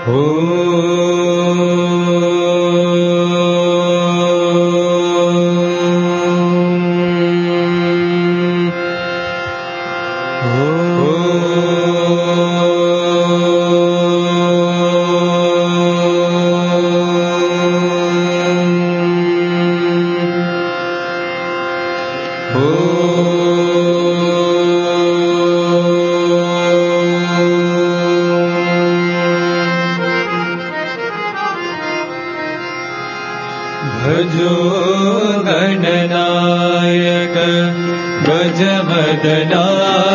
भजो गणनायक गजवदना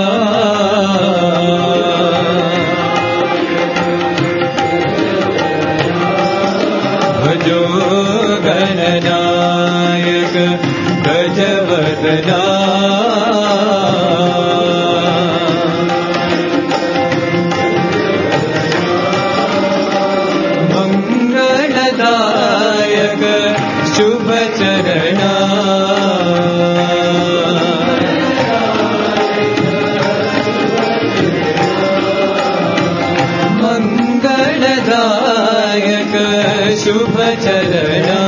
भजो गणनायक गजवदना मंगलदायक शुभ चरणा मंगलदायक शुभ चरणा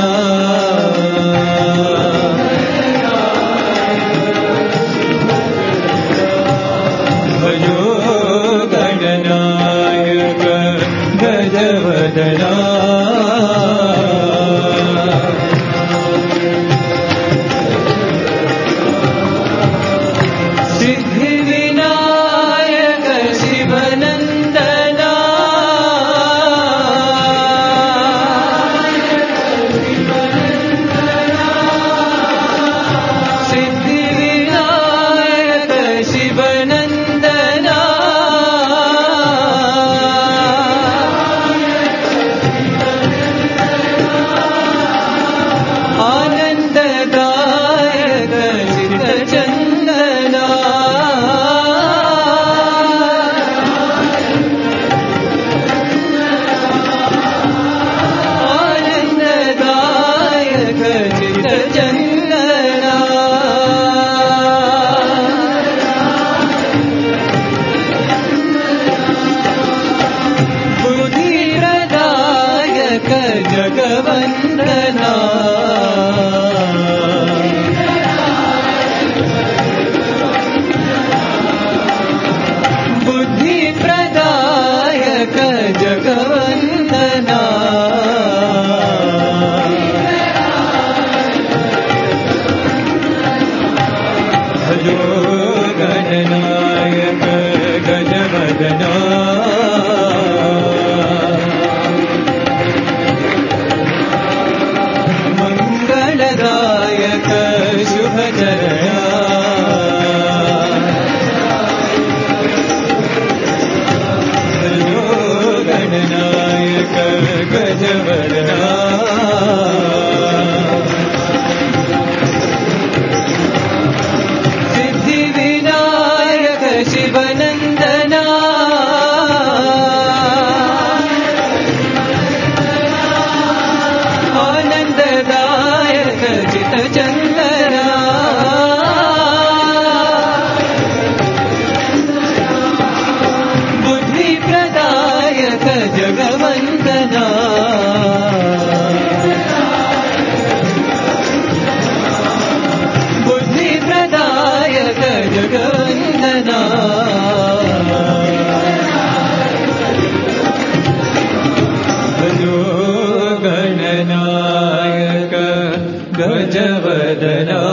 भजो गणनायक गजवदना जगवंदना बुद्धि प्रदायक जगवंदना भजो गणनायक गजवदना शुभ चरणा भजो गणनायक गजवदना सिद्धि विनायक शिवनंदना आनंददायक चित चंदना बुद्धि प्रदायक जगवंदना बुद्धि प्रदायक जगवंदना भजो गणनायक गजवदना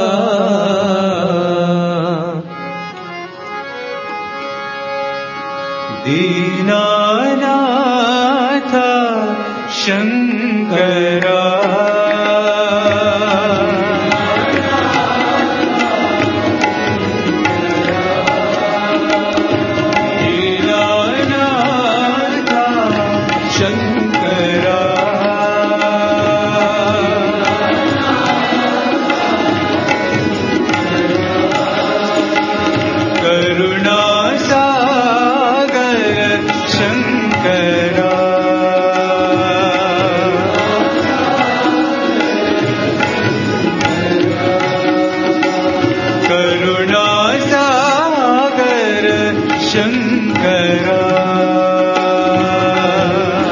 दीनानाथ शंकरा दीनानाथ शंकरा करुणा सागर शंकरा करुणा सागर शंकरा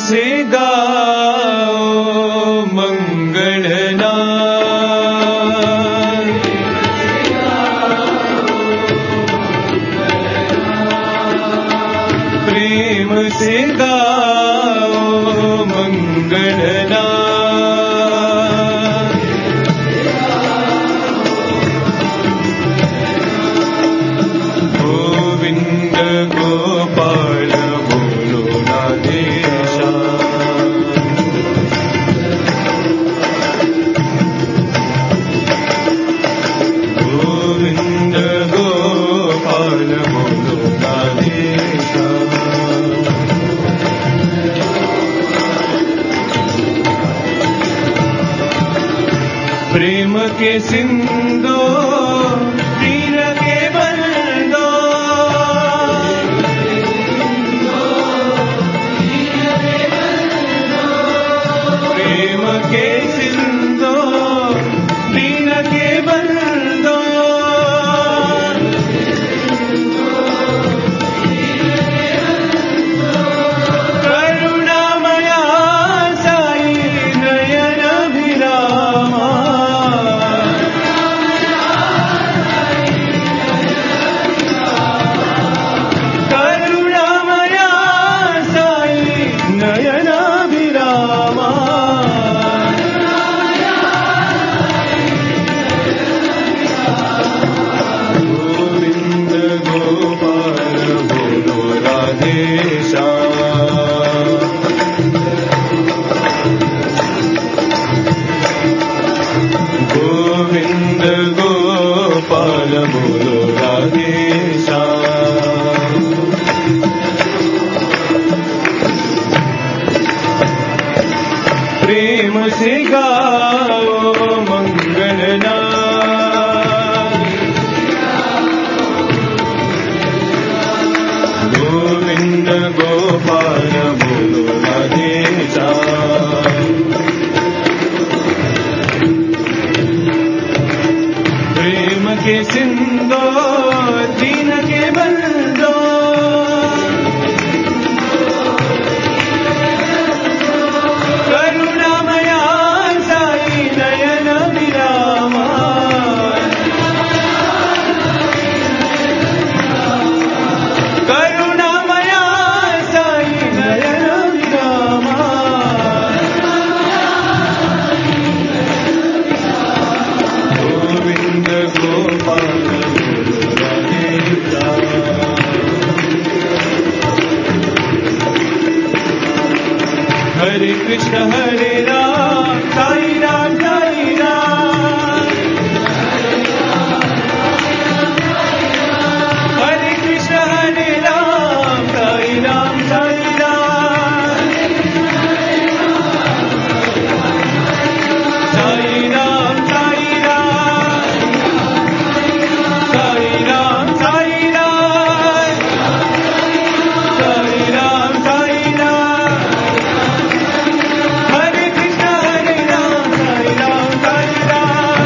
से गाओ मंगलनाद, प्रेम से गाओ मंगलनाद, गोविंद गोपाल बोलो राधेशा, गोविंद गोपाल बोलो राधेशा, प्रेम के सिंधु दीन के बंदो, प्रेम के सिंधु दीन के बंदो, करुणामया साई नयन विरामा, करुणामया साई नयन विरामा, गोविंद गोपाल बोलो राधेशा, गोविंद गोपाल बोलो राधेशा, प्रेम से गाओ मंगलनाद, गोविंद गोपाल बोलो राधेशा, प्रेम के सिंधु दीन के बंदो, करुणामया साई नयन विरामा, करुणामया साई नयन विरामा, गोविंद गोपाल बोलो राधेशा, हरे कृष्ण हरे राम साई राम साई राम, हरे कृष्ण हरे राम साई राम साई राम, साई राम साई राम, साई राम साई राम, साई राम साई राम, हरे कृष्ण हरे राम साई राम साई राम,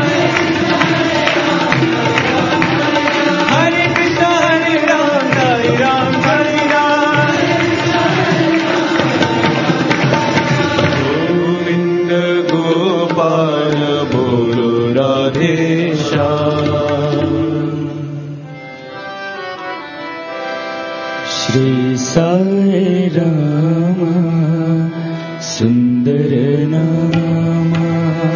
हरे कृष्ण हरे राम साई राम साई राम, गोविंद गोपाल बोलो राधेशा, श्री साई राम सुंदर नामा,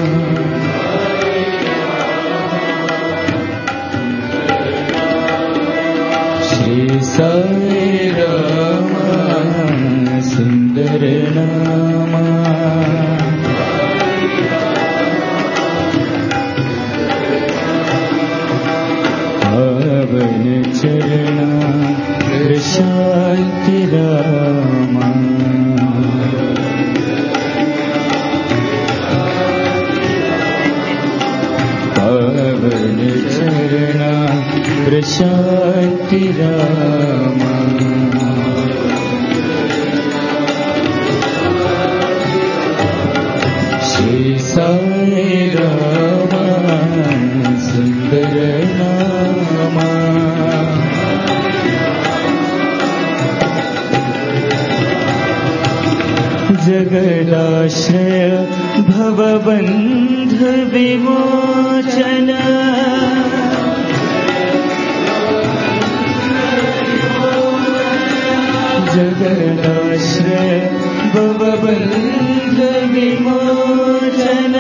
श्री साई राम सुंदर नामा, पावन चरणा शांति रामा, पावन चरणा शांति रामा, श्री साई राम सुंदर नामा, जगदाश्रय भवबन्ध विमोचन जगदाश्रय भवबन्ध विमोचन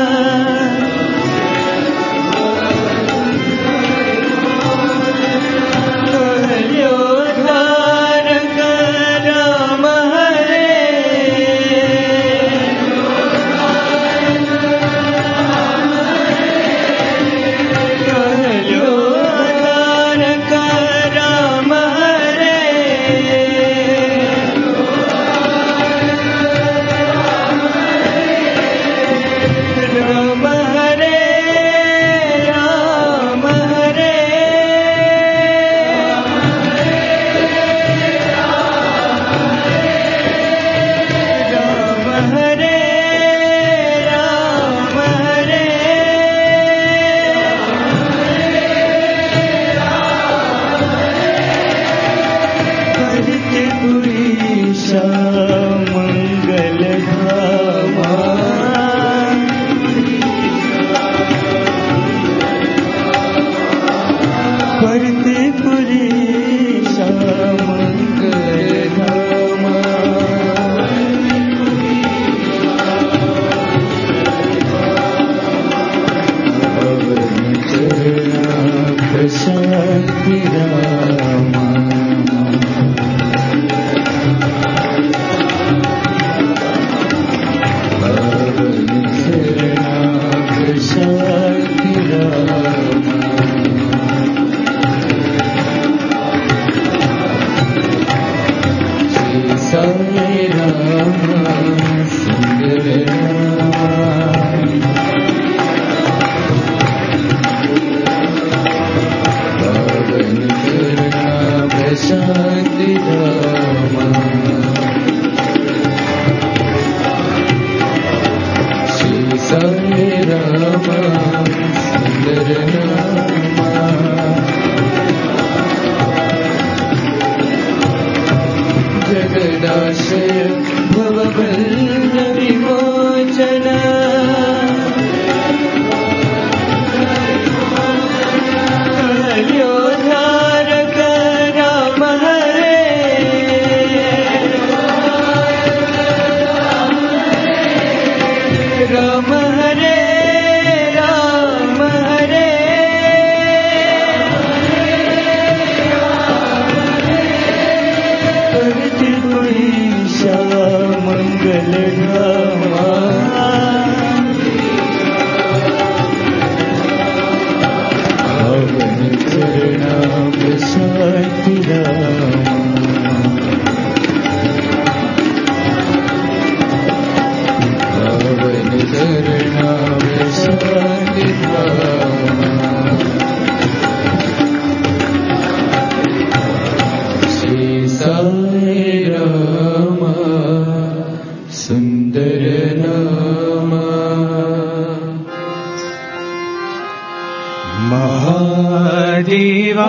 महादेवा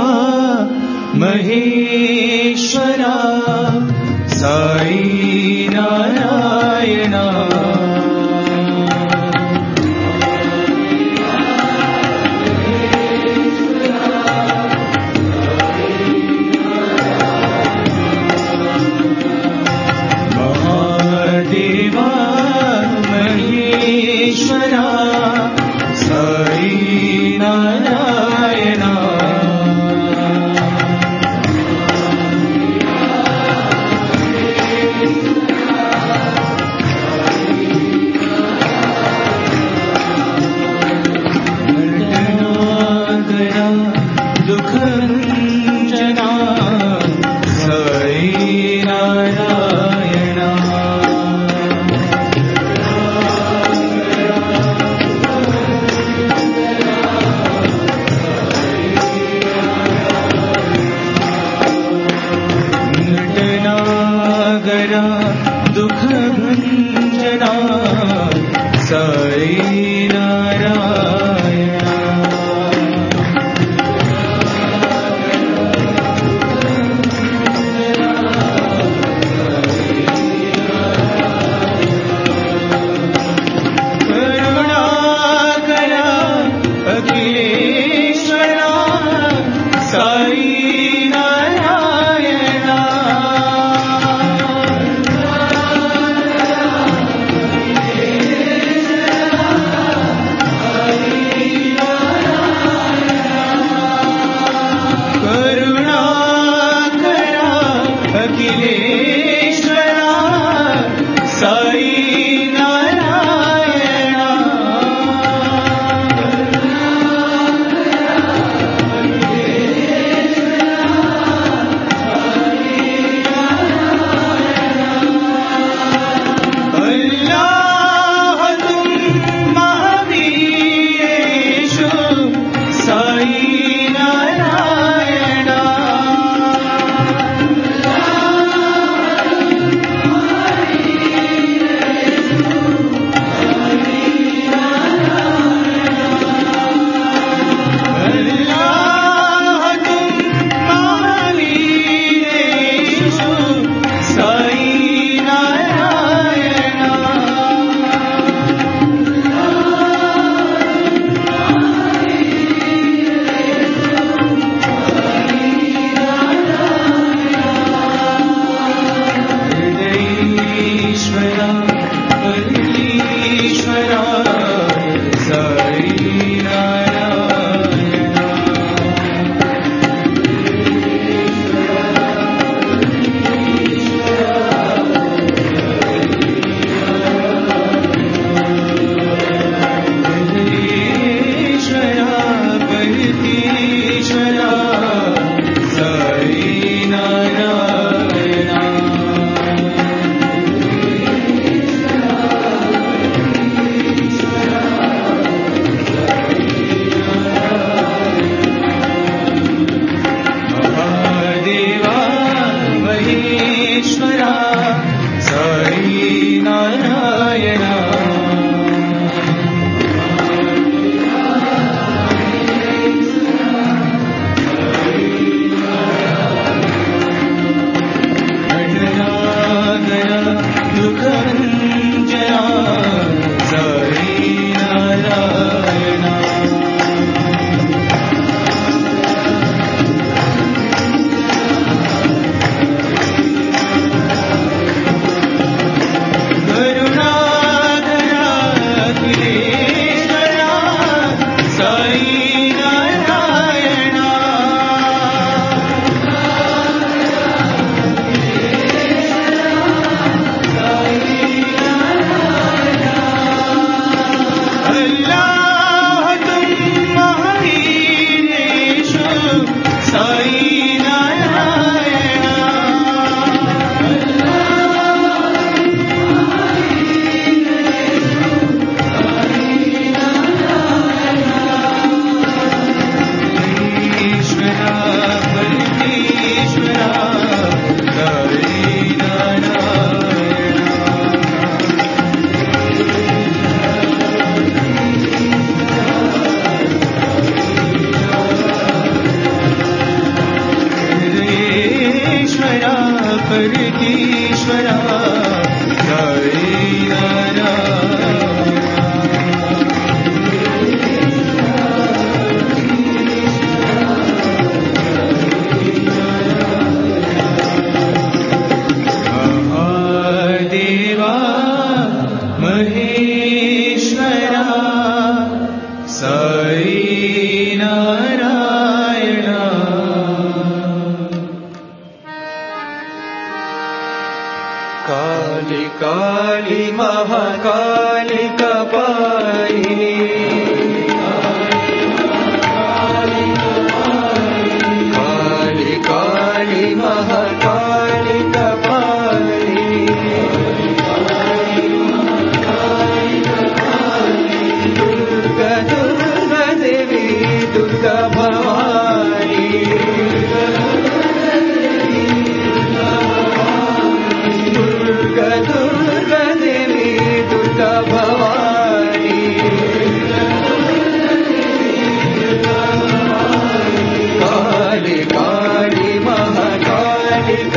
महेश्वरा साई नारायणा महादेवा महेश्वरा साई नारायणा दुःखञ्जना साई नारायणा नटनागरा दुःखभञ्जना साई नारायणा महेश्वरा साई नारायणा अल्लाह तुम महावीर यीशु साई नारायणा अल्लाह तुम महावीर यीशु साई नारायणा हृदयेश्वरा परमेश्वरा साई नारायणा हृदयेश्वरा परमेश्वरा साई नारायणा महादेवा महेश्वरा साई नारायणा गया दुःखञ्जना साई नारायणा करुणाधरा अखिलेश्वरा साई नारायणा अल्लाह तुम महावीर यीशु साई नारायणा ईश्वरा परमेश्वरा साई नारायणा हृदयेश्वरा परमेश्वरा साई नारायणा महादेवा महेश्वरा साई नारायणा काली काली महाकाली कपाली काली काली महाकाली कपाली दुर्गा दुर्गा देवी दुर्गा भवानी दुर्गा दुर्गा देवी दुर्गा भवानी काली काली महाकाली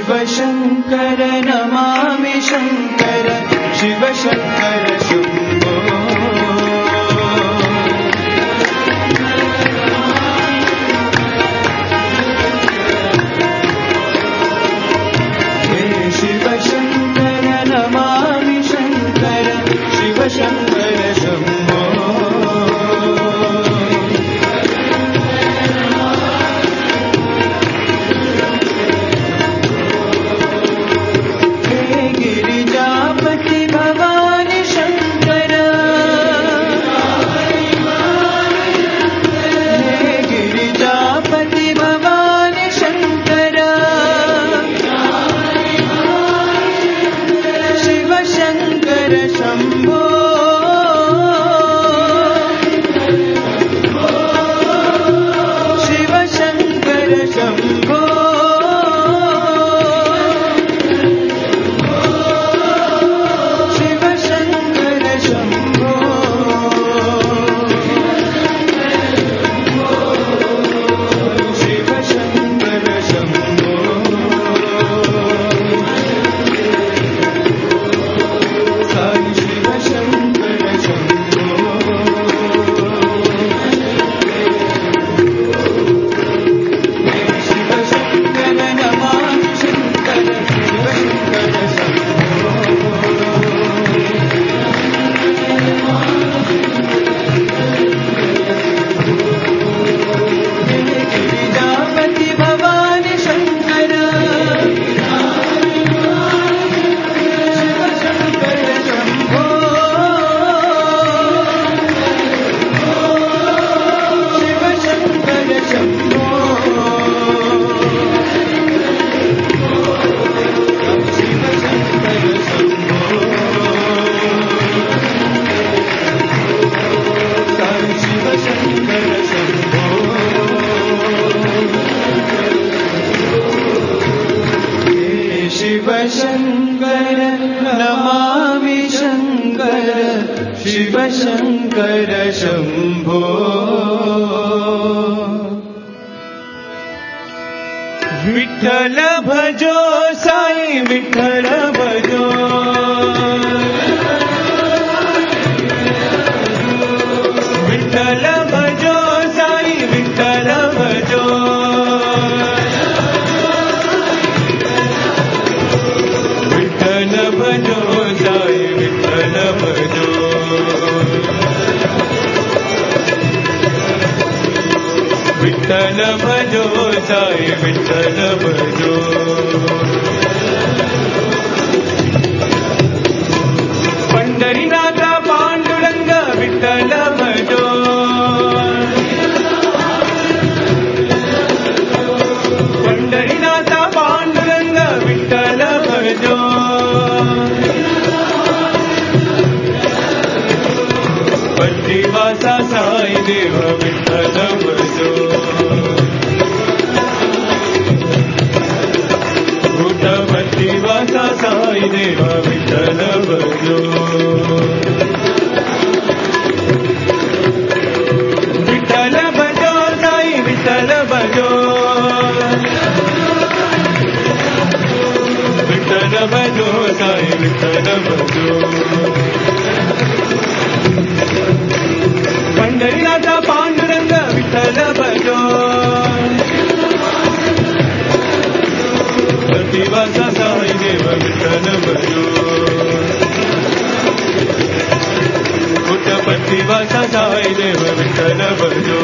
शिव शङ्कर नमामि शङ्कर शिव शङ्कर शम्भो हे शिव शङ्कर नमामि शङ्कर शिव शङ्कर शम्भो विठ्ठल भजो साई विठ्ठल भजो विठ्ठल भजो साई विठ्ठल भजो विठ्ठल भजो साई विठ्ठल भजो विठ्ठल भजो साई विठ्ठल भजो पंढरीनाथ पांडुरंग विठ्ठल भजो पंढरीनाथ पांडुरंग विठ्ठल भजो पंचवासा साई देव विठ्ठल भजो पंचवासा साई देव विठ्ठल भजो विठ्ठल भजो साई विठ्ठल भजो विठ्ठल भजो साई विठ्ठल भजो पंढरीनाथ पांडुरंग विठ्ठल भजो पंचवासा साई देव विठ्ठल भजो पंचवासा साई देव विठ्ठल भजो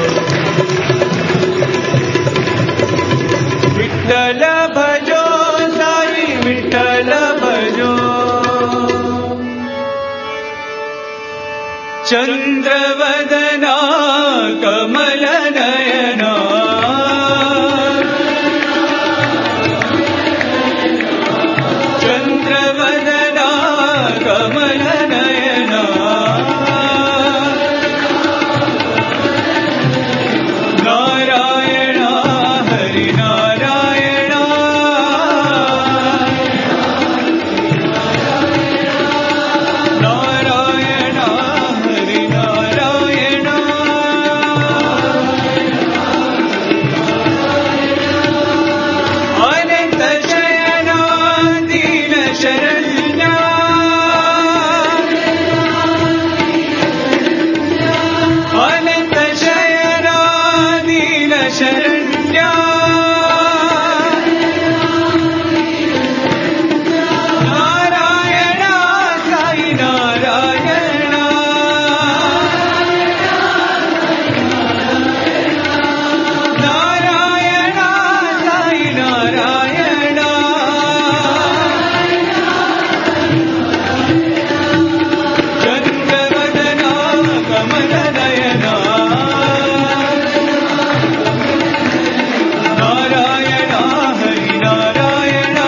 विठ्ठल भजो साई विठ्ठल भजो चंद्रवदना कमल नयना चंद्रवदना कमल नयना नारायण हरि नारायण नारायण हरि नारायण शरण्या नारायण साई नारायण नारायण साई नारायण चंद्रवदना कमलनयना नारायण हरि नारायण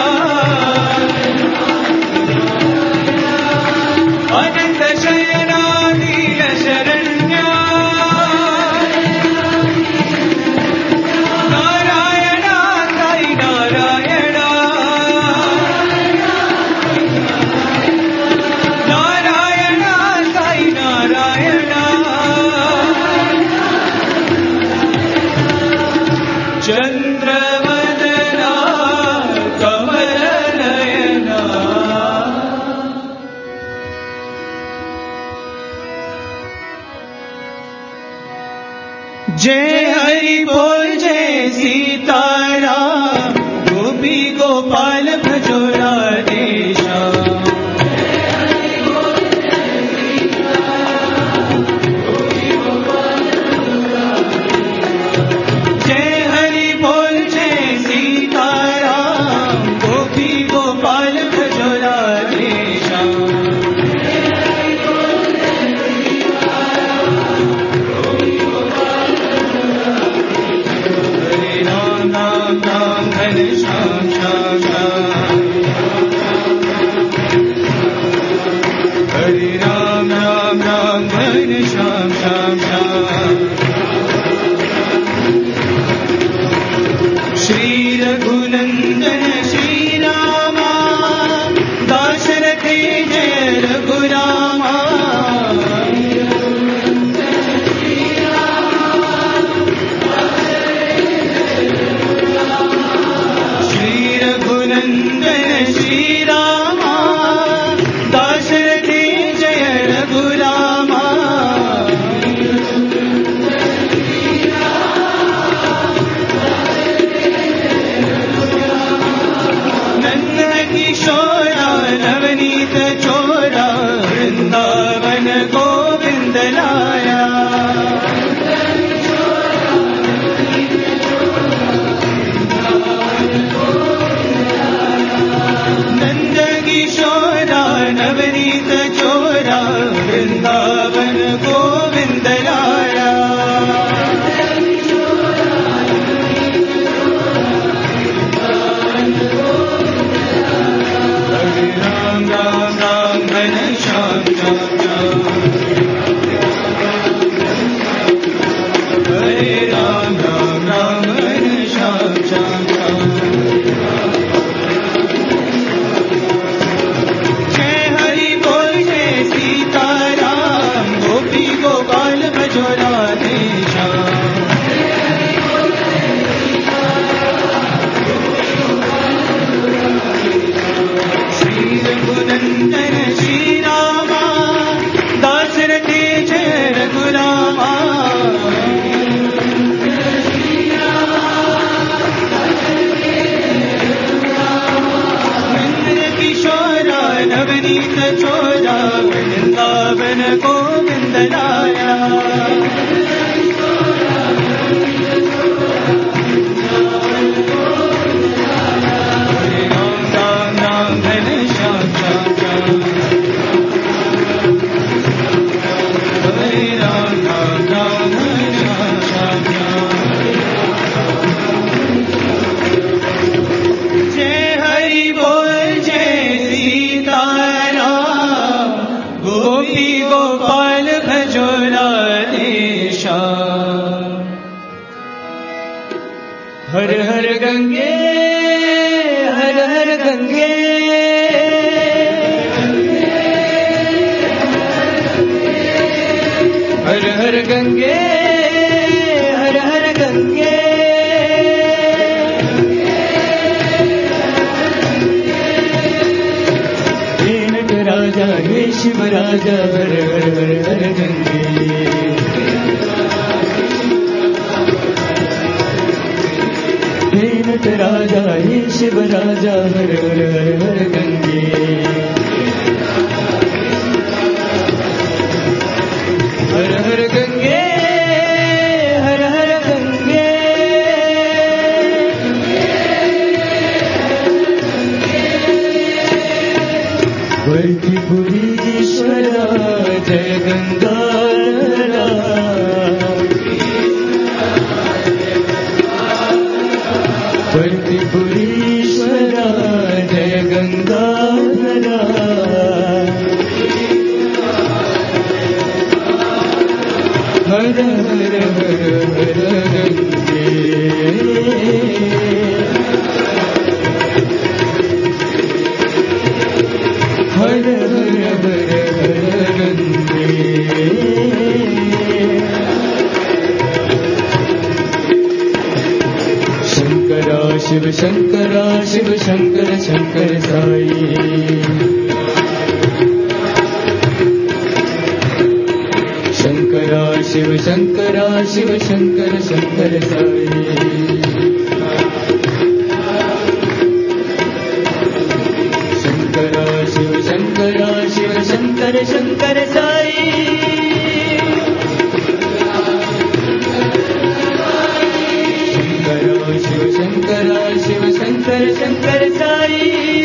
अनंत शयना नील शरण्या नारायण साई नारायण नारायण साई नारायण चंद्रवदना कमलनयना जय हरि बोल जय सीताराम गोपी गोपाल भजो राधेश्याम जय हरि बोल जय सीताराम गोपी गोपाल भजो राधेश्याम हरे राम राम राम हरे श्याम श्याम श्याम हरे राम राम राम हरे श्याम श्याम श्याम श्री रघुनंदन श्री रामा दाशरथी जय रघुरामा श्री रघुनंदन श्री रामा दाशरथी जय रघुरामा नंद किशोरा नवनीत चोरा वृंदावन गोविंद लाया नंद किशोरा नवनीत चोरा वृंदावन गोविंद लाया हरे राम राम राम हरे श्याम श्याम श्याम हरे राम राम राम हरे श्याम श्याम श्याम जय हरि बोल जय सीताराम गोपी गोपाल भजो राधेश्याम श्री रघुनंदन श्री रामा दाशरथी जय रघुरामा नंद किशोरा नवनीत चोरा वृंदावन गोविंद लाया हरे राम राम राम हरे श्याम श्याम श्याम हरे राम राम राम हरे श्याम श्याम श्याम जय हरि बोल जय सीताराम गोपी गोपाल भजो राधेश्याम हर हर गंगे हर हर गंगे हर हर गंगे हर हर गंगे हे नट राजा हे शिव राजा हर हर हर हर गंगे नटराजा हे शिव राजा हर हर हर हर गंगे हर हर गंगे हर हर गंगे वर्तिपुरीश्वरा जय गंगाधरा वर्तिपुरीश्वरा जय गंगाधरा हर हर हर हर गंगे हर हर हर हर गंगे शंकरा शिव शंकरा शिव शंकर शंकर साई शंकरा शिव शंकरा शिव शंकर शंकर साई शंकरा शिव शंकरा शिव शंकर शंकर साई शंकरा शिव शंकरा शिव शंकर शंकर साई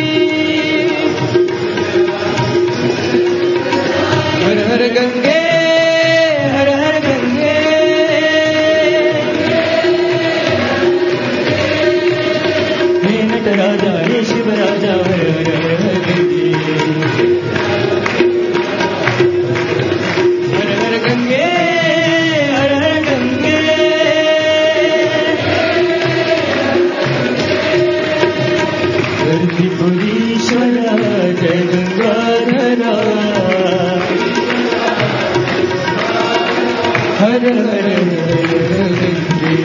हर हर गंगे हर हर गंगे हे नटराजा हे शिव राजा हर हर हर गंगे हर हर गंगे हर हर गंगे वर्तिपुरीश्वरा जय गंगाधरा हर हर हर गंगे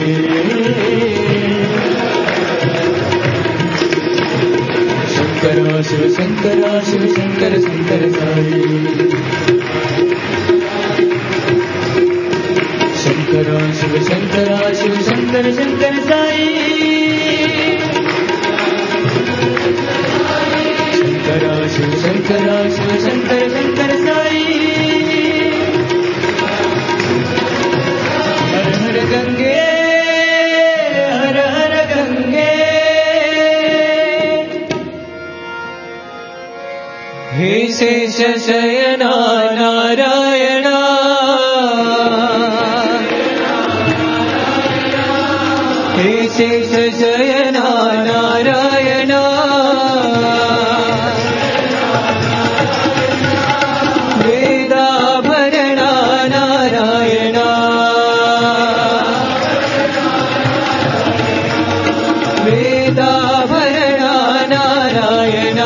शंकरा शिव शंकरा शिव शंकर शंकर साई शंकरा शिव शंकरा शिव शंकर शंकर साई शंकरा शिव शंकरा शिव शंकर शंकर साई हर हर गंगे हर हर गंगे हे शेष शयना नारायणा हे शेष शयना नारायणा वेदाभरणा नारायणा वेदाभरणा नारायणा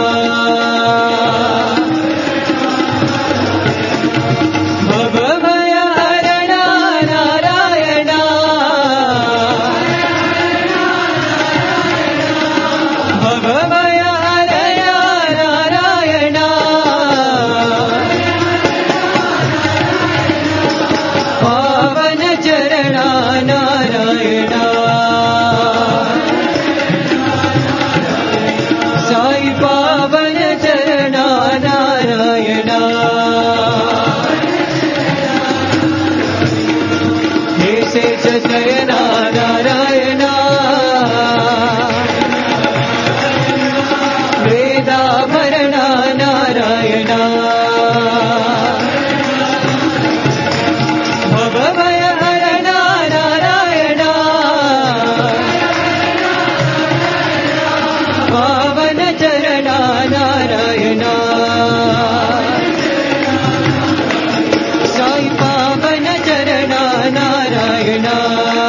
भवभयहरणा नारायणा भवभयहरणा नारायणा पावन चरणा नारायणा साई पावन चरणा नारायणा हे शेष शयना नारायणा वेदाभरणा नारायणा भवभयहरणा नारायणा पावन चरणा नारायणा साई पावन चरणा नारायणा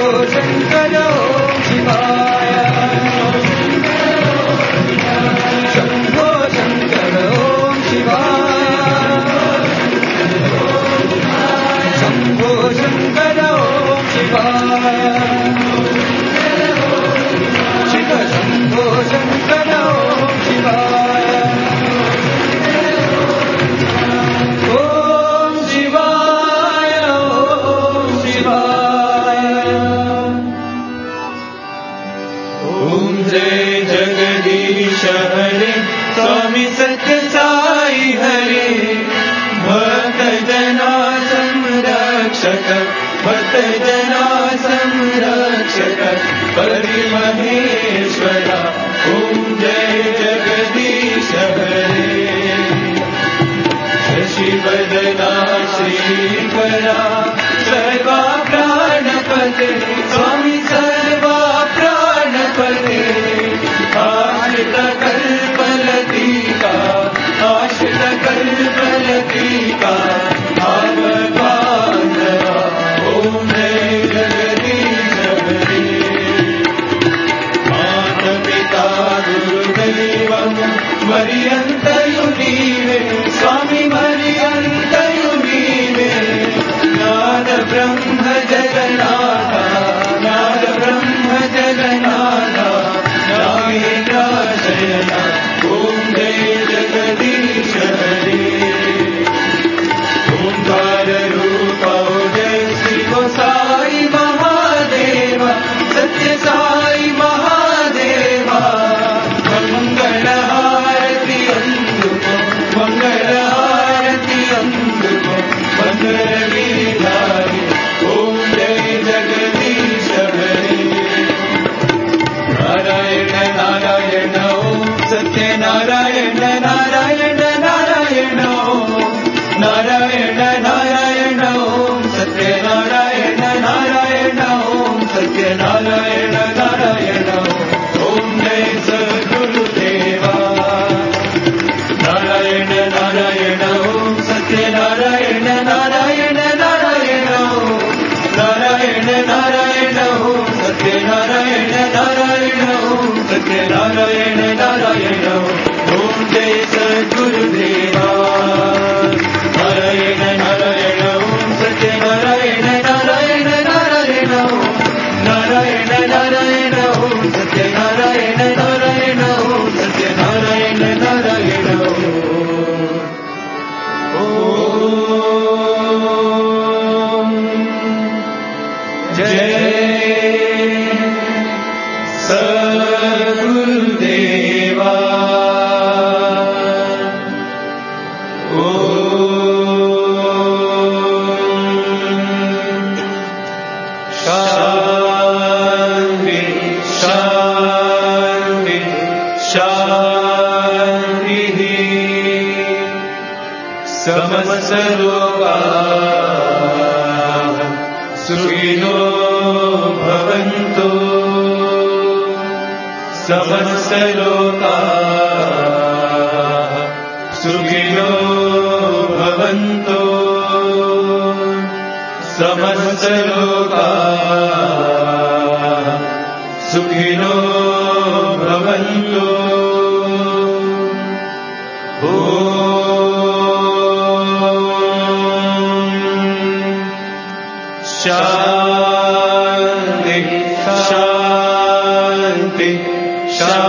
शङ्कर ॐ शिवाय शम्भो शङ्कर ॐ शिवाय शम्भो शङ्कर ॐ शिवाय शिव शम्भो शङ्कर ॐ शिवाय हरे स्वामी सत्य साई हरे भक्त जना संरक्षक भक्त जना संरक्षक परिमहेश्वरा ओम जय जगदीश हरे शशिवदना श्रीकरा सर्वा प्राणपते स्वामी सर्वा प्राणपते आश्रित कल्पलतिका आश्रित कल्पलतिका भावबान्धवा ॐ जय जगदीश हरे मातापिता गुरुदैवं मर्यन्तयु नीवे स्वामी मर्यन्तयु नीवे नाद ब्रह्म जगन्नाथ नाद ब्रह्म जगन्नाथ नागेन्द्राशयना ॐ जय जगदीश हरे ओंकार रूपा जय शिव साई महादेव सत्य साई महादेवा मंगल हारति अंदुको मंगल हारति अंदुको मंगल गिरिधारी ॐ जय जगदीश हरे नारायण नारायण ॐ सत्य नारायण नारायण नारायण ॐ नारायण नारायण ॐ सत्य नारायण नारायण ॐ सत्य नारायण नारायण ॐ जय सद्गुरुदेवा नारायण नारायण ॐ सत्य नारायण नारायण नारायण ॐ नारायण नारायण ॐ सत्य नारायण नारायण ॐ सत्य नारायण नारायण ॐ जय सद्गुरुदेवा नारायण नारायण ॐ सत्य नारायण नारायण नारायण ॐ नारायण नारायण ॐ सत्य नारायण नारायण ॐ सत्य नारायण नारायण ॐ जय सद्गुरुदेवा शांति शांति शांति समस्त लोकाः सुखिनो भवन्तु समस्त लोकाः सुखिनो भवन्तु समस्त लोकाः सुखिनो भवन्तु शांति शांति शांति